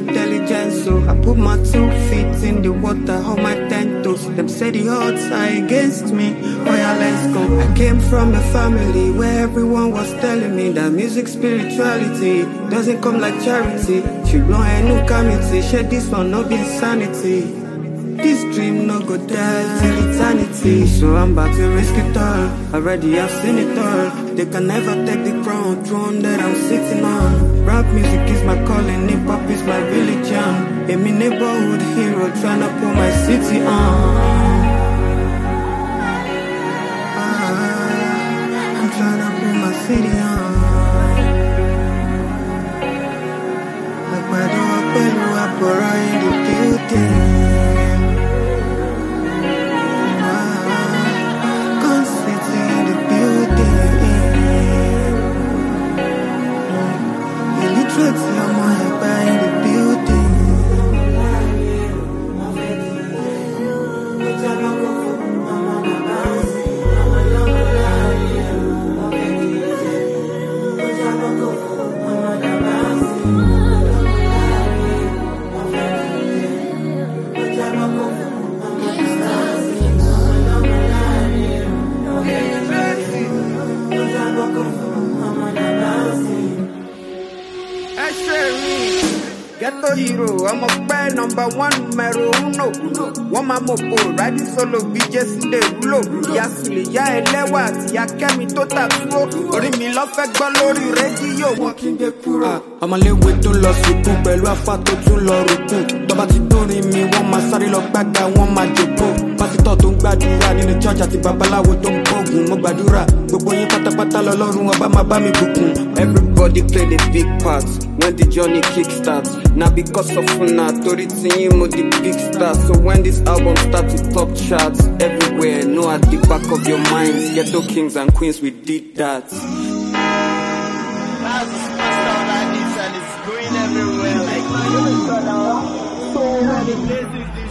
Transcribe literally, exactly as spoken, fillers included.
intelligence, so I put my two feet in the water, hold my ten toes. Them say the odds are against me. Oh yeah, let's go. I came from a family where everyone was telling me that music spirituality doesn't come like charity. Ṣùgbọ́n ẹnu ká mi ti ṣe this one no be insanity. This dream no go die till eternity. So I'm about to risk it all. Already I've seen it all. They can never take the crown, throne that I'm sitting on. Rap music is my calling, hip hop is my religion. I'm a neighborhood hero trying to put my city on. Ah, I'm trying to put my city on. Like my door, Pelu, Apora in the building. Ghetto hero, I'm a bad number one, numero uno. One my mopo, riding solo, B J C de rulo. Yasuli, ya elewa, ya kemi to tatuo. Ori mi lo fe gbọ́ lórí rédíò, wọn kì í dé kúrò. Ọmọléwé tó lọ sùkú pẹ̀lú afá tó tún lọ rùkú. Tọ́ba ti dórí mi, wọ́n máa sáré lọ gbàgbà, wọ́n máa jòkó. Pásítọ̀ tó ń gbàdúrà nínú church àti babaláwo tó ń gbógun. Mo gbàdúrà, gbogbo yín pátápátá lọ́lọ́run ọba máa bá mi bùkún. Everybody played a big part when the journey kickstarts. Now because of una, Tori Tiyimo the big star. So when this album starts to top charts everywhere, know at the back of your minds, Ghetto Kings and Queens, we did that. That's the superstar like this and it's going everywhere like so many places.